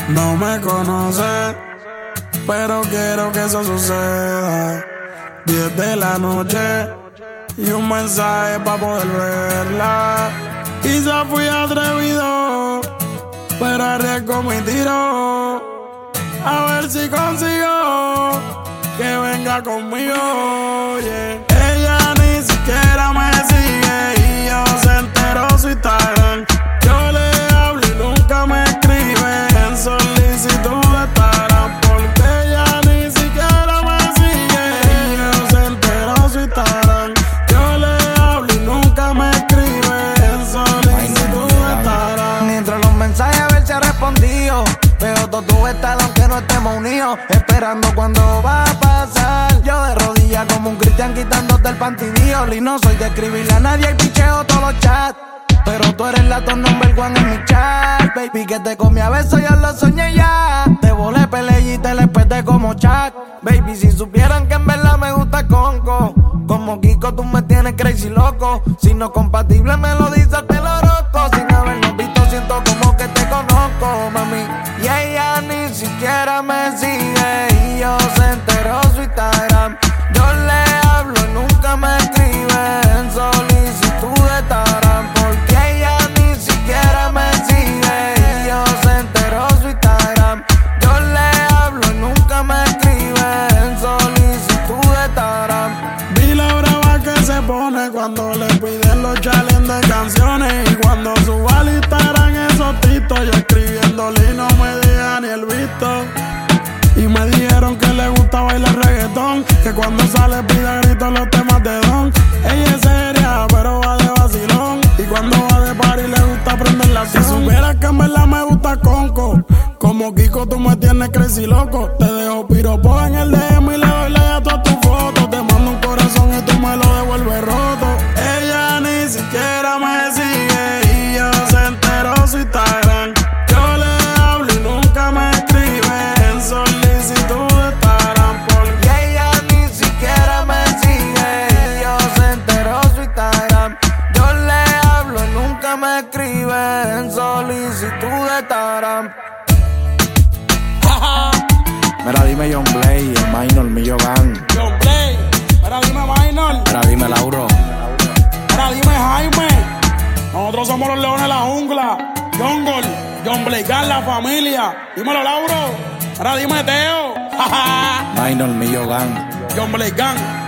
No me conoces, pero quiero que eso suceda. 10 de la noche y un mensaje pa' poder verla. Quizá fui atrevido, pero arriesgo mi tiro. A ver si consigo que venga conmigo, yeah. Ella ni siquiera me sigue y yo se enteró su Instagram. Yo le hablo y nunca me escribe en solicitud de Instagram, porque ella ni siquiera me sigue y yo se enteró su Instagram. Yo le hablo y nunca me escribe en solicitud de Instagram. Mientras los mensajes a ver si ha respondido, veo todo tu estado aunque no estemos unidos, esperando cuando va a pasar. Yo de rodillas como un cristian quitándote el pantidío. Y no soy de escribirle a nadie y picheo todos los chats, pero tú eres la top number one en mi chat. Baby, que te comí a besos, yo lo soñé ya. Te volé pelea y te le peté como chat. Baby, si supieran que en verdad me gusta Conco, como Kiko tú me tienes crazy loco. Si no compatible me lo dices, te lo roco. Sin habernos visto siento como que te conozco, mami. Y ella ni siquiera me sigue y yo se enteró su Instagram. Yo le hablo y nunca me escribe en solicitud de Instagram, porque ella ni siquiera me sigue y yo se enteró su Instagram. Yo le hablo y nunca me escribe en solicitud de Instagram. Vi la brava que se pone cuando le piden los challenges de canciones, y cuando suba al Instagram esos titos, yo escribiéndole y no me deja ni el visto. Y me dijeron que le gusta bailar reggaetón, que cuando sale pide gritos los temas de Don. Ella es seria, pero va de vacilón, y cuando va de party le gusta prender la Si supieras que en verdad me gusta Conco, como Kiko tú me tienes crazy loco. Te dejo piropo en el DM y le doy like a todas tus fotos. Te mando un corazón y tú me lo devuelves roto. Ella ni siquiera me sigue y yo se enteró su Instagram. Yo le hablo y nunca me escribe en solicitud de Instagram, porque ella ni siquiera me sigue y yo se enteró su Instagram. Yo le hablo y nunca me escribe en solicitud de Instagram. Mira, dime John Blay, el minor, Millo Gang. John Blay, ahora dime Minor, Mira, dime Lauro. ahora dime Jaime. Nosotros somos los leones de la jungla. Jungle, John Blay Gang, la familia. Dímelo Lauro, ahora dime Teo. Minor, Millo Gang. John Blay Gang.